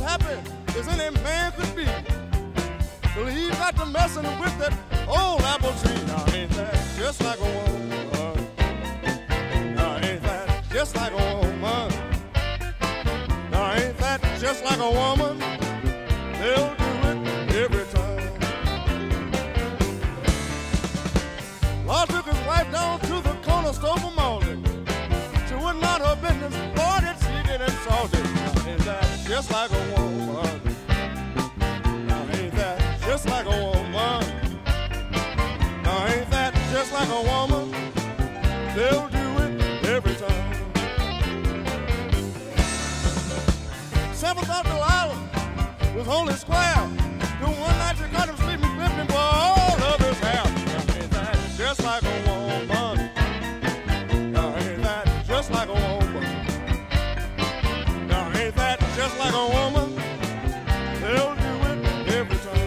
happy as any man could be. Till he got to messing with that old apple tree. Now ain't that just like a woman? Now ain't that just like a woman? Now ain't that just like a woman? They'll do it every time. Lord took his wife down to the corner store for Malden. She would not her business, boy, that she get insulted. Now ain't that just like a woman? Now ain't that just like a woman? Now ain't that just like a woman? They'll do it every time. Seventh of Delilah was only square. The one night she caught him sleeping, flipping for all of his hair. Now ain't that just like a woman? Now ain't that just like a woman? Now ain't that just like a woman? They'll do it every time.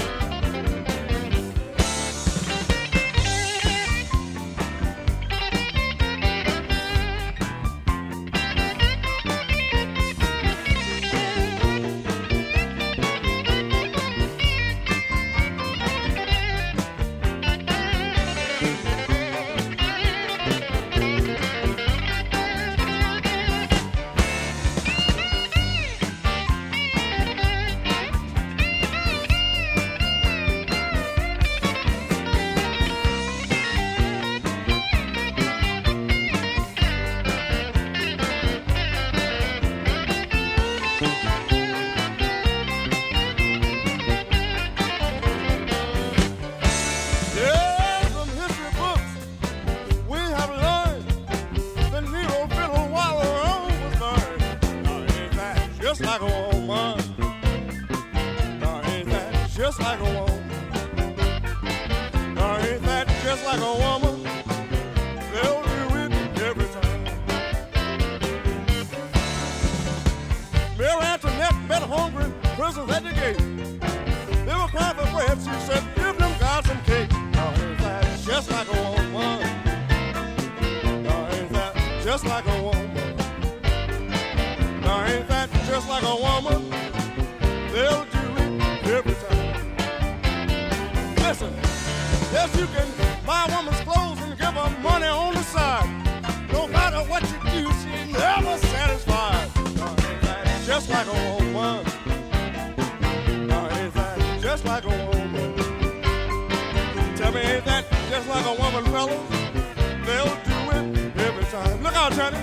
Just like a woman. Now ain't that just like a woman? Now ain't that just like a woman? They'll do it every time. Mary Antoinette met hungry prisoners at the gate. They were crying for bread. She said, give them God some cake. Now ain't that just like a woman? Now ain't that just like a woman? Now ain't that just like a woman? They'll do it every time. Listen, yes, you can buy a woman's clothes and give her money on the side. No matter what you do, she's never satisfied. Now ain't that just like a woman? Now ain't that just like a woman? Tell me, ain't that just like a woman, fellas? They'll do it every time. Look out, Johnny.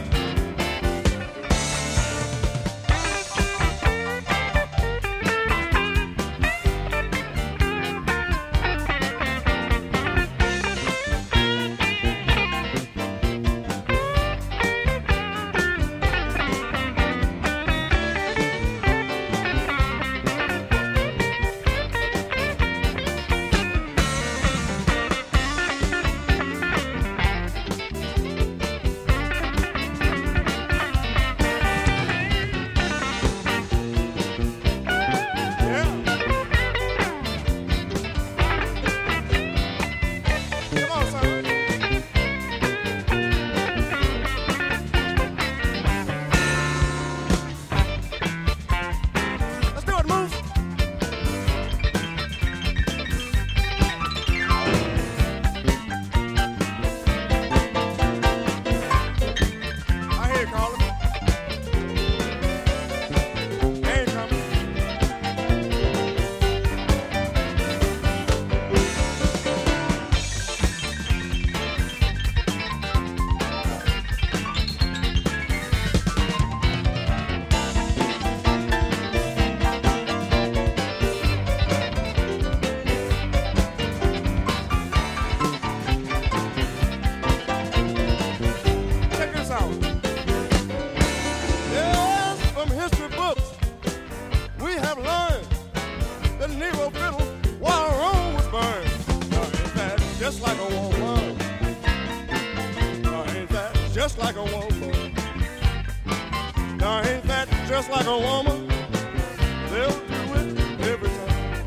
just like a woman. Now ain't that just like a woman? They'll do it every time.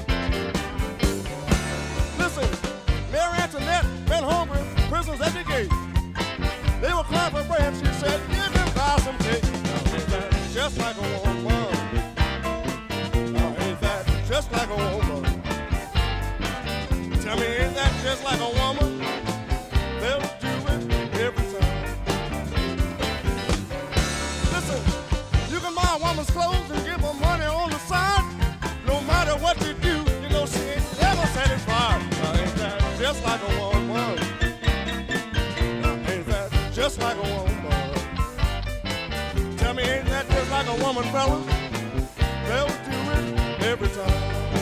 Listen, Mary Antoinette went home with prisoners at the gate. They were crying for bread. She said, give them guys some cake. Now ain't that just like a woman? woman's clothes and give her money on the side. No matter what you do, you know she ain't never satisfied. Now ain't that just like a woman? Now ain't that just like a woman? Tell me, ain't that just like a woman, fellas? They'll do it every time.